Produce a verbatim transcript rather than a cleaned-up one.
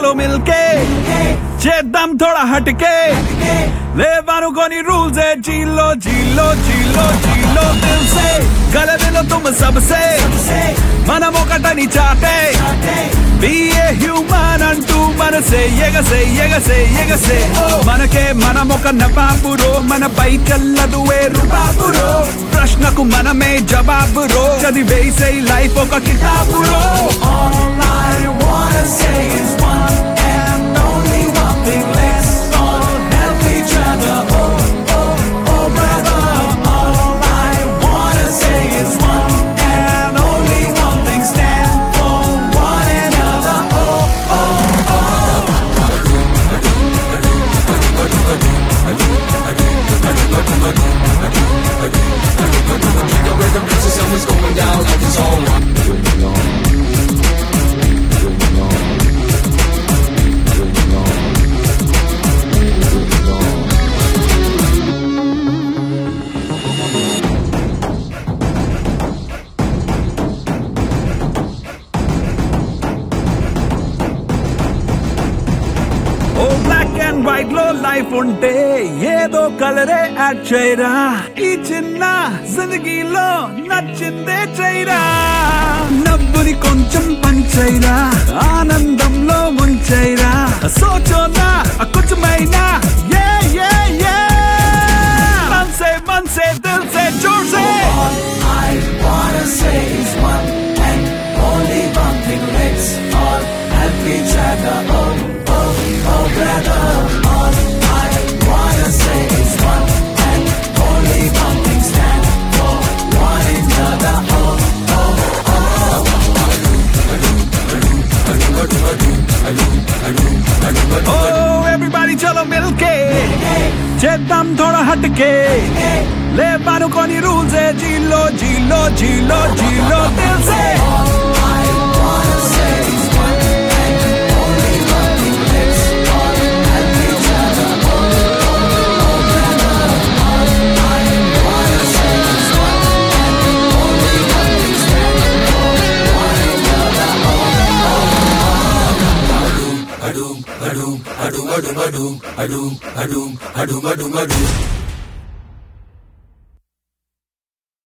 चलो मिलके చేద్దాం थोड़ा हटके లేవనుకోని రూల్స్ ఏ జీలో జీలో జీలో జీలో దిల్ సే గలబెలో तुम सबसे మనం ఒకటని చాటే be a human అంటూ మనసే ఎగసే ఎగసే ఎగసే మనకే మనం ఒక నవాబురో మనపై చల్లదు ఏ రుబాబురో ప్రశ్నకు మనమే జవాబురో చదివేసే లైఫ్ ఒక కితాబురో all I wanna say is one and only one thing, let's all help each other, oh oh oh brother. All I wanna say is one and only one thing, stand for one another, oh oh oh. The rhythm is the sun is going down like it's all right. White లో life ఉంటే ఏదో కలరే add చేయరా ఈ చిన్న జిందగీలో నచ్చిందే చేయరా నవ్వుని కొంచెం పంచైరా ఆనందంలో ముంచైరా సోచోనా కొంచెమైనా ఏ ఏ ఏ మనసే మనసే దిల్ సే జోర్ సే all I wanna say is one and only one thing, let's all help each other, oh oh oh brother. All I wanna say is one and only one thing, stand for one another, oh oh oh. Oh everybody chalo milke చేద్దాం थोड़ा हटके లేవనుకోని rules ఏ జీలో జీలో జీలో జీలో దిల్ సే Adum, adum, adum, adum, adum, adum, adum, adum, adum.